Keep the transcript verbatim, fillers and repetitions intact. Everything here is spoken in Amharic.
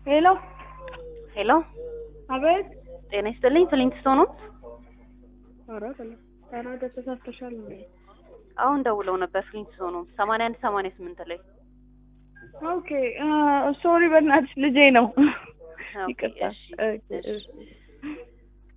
ሄሎ ሄሎ አቤት። ጤና ይስጥልኝ ፍሊንትስቶን ነው? ኧረ ተለ ኧረ ተሳስተሻል እንዴ? አሁን ደውለው ነበር ፍሊንትስቶን ነው ሰማንያ አንድ ሰማንያ ስምንት ላይ። ኦኬ ሶሪ በእናትሽ ልጄ ነው። ኦኬ ይቅርታ። እሺ ኦኬ እሺ እሺ